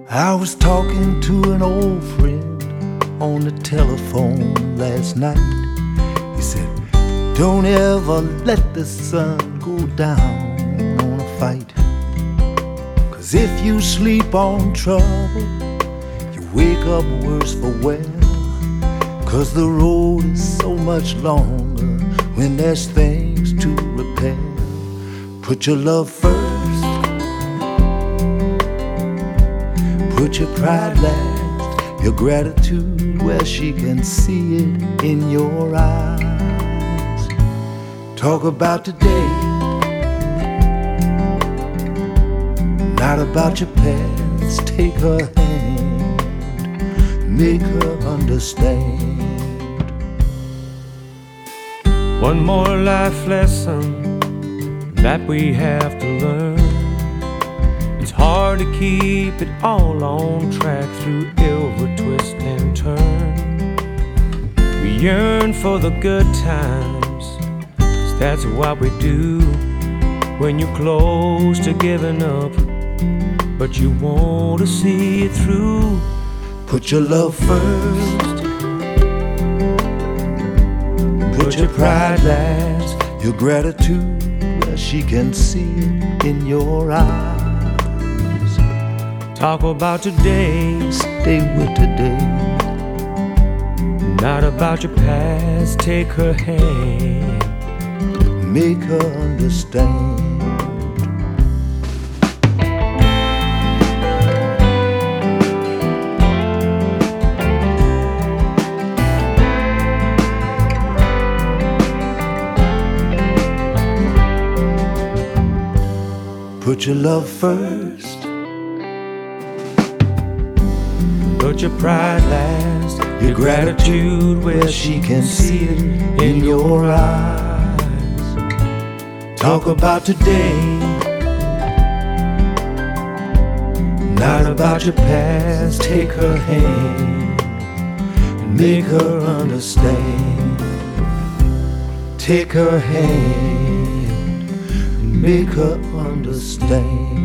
I was talking to an old friend on the telephone last night. He said, don't ever let the sun go down on a fight. 'Cause if you sleep on trouble, you wake up worse for wear. 'Cause the road is so much longer when there's things to repair. Put your love first, put your pride last, your gratitude where she can see it in your eyes. Talk about today, not about your past. Take her hand, make her understand. One more life lesson that we have to learn. It's hard to keep it all on track through every twist and turn. We yearn for the good times, 'cause that's what we do when you're close to giving up, but you want to see it through. Put your love first, put your pride last, your gratitude where she can see it in your eyes. Talk about today, stay with today, not about your past. Take her hand, make her understand. Put your love first, put your pride last, your gratitude where she can see it in your eyes. Talk about today, not about your past. Take her hand and make her understand. Take her hand, make her understand.